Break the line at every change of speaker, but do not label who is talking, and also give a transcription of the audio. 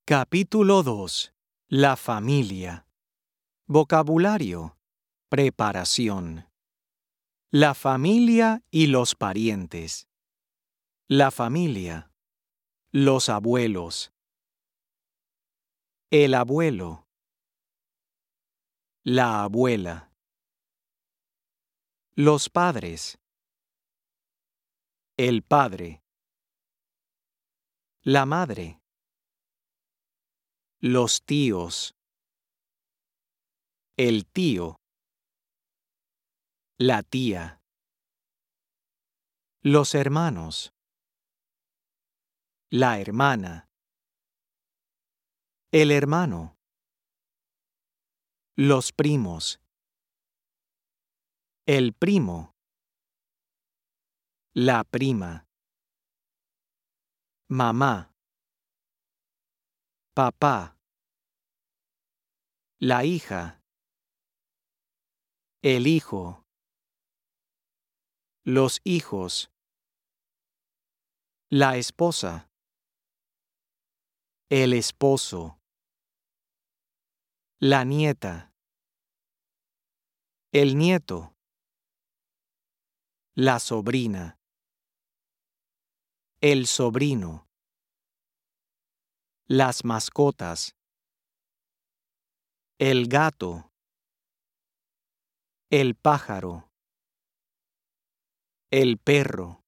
Capítulo 2. La familia. Vocabulario. Preparación. La familia y los parientes. La familia. Los abuelos. El abuelo. La abuela. Los padres. El padre. La madre. Los tíos. El tío. La tía. Los hermanos. La hermana. El hermano. Los primos. El primo. La prima. Mamá. Papá. La hija. El hijo. Los hijos. La esposa. El esposo. La nieta. El nieto. La sobrina. El sobrino. Las mascotas. El gato. El pájaro. El perro.